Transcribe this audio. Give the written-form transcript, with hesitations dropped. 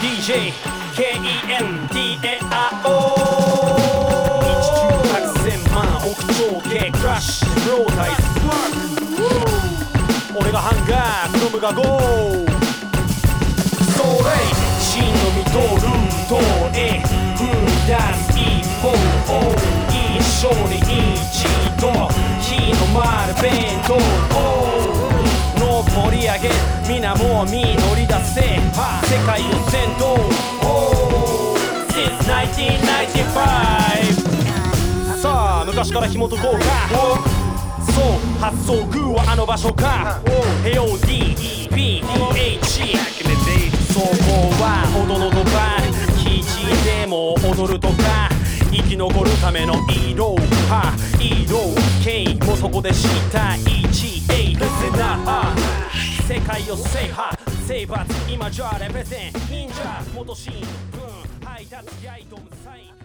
DJ KENTARO 198,000万億超系クラッシュロータイズ俺がハンガーノムがゴーそれ真の見とるとへ踏み出す一歩一緒に一度日の丸弁当の盛り上げ皆もう実り出せ世界を先導 Since 1995さあ昔から紐解こうかそう発想グーはあの場所か AODEPDH そこは踊のどか基地でも踊るとか生き残るための色系もそこでした1A レセナ世界を制覇征伐今じゃレペゼン忍者元新軍配達ガイド無才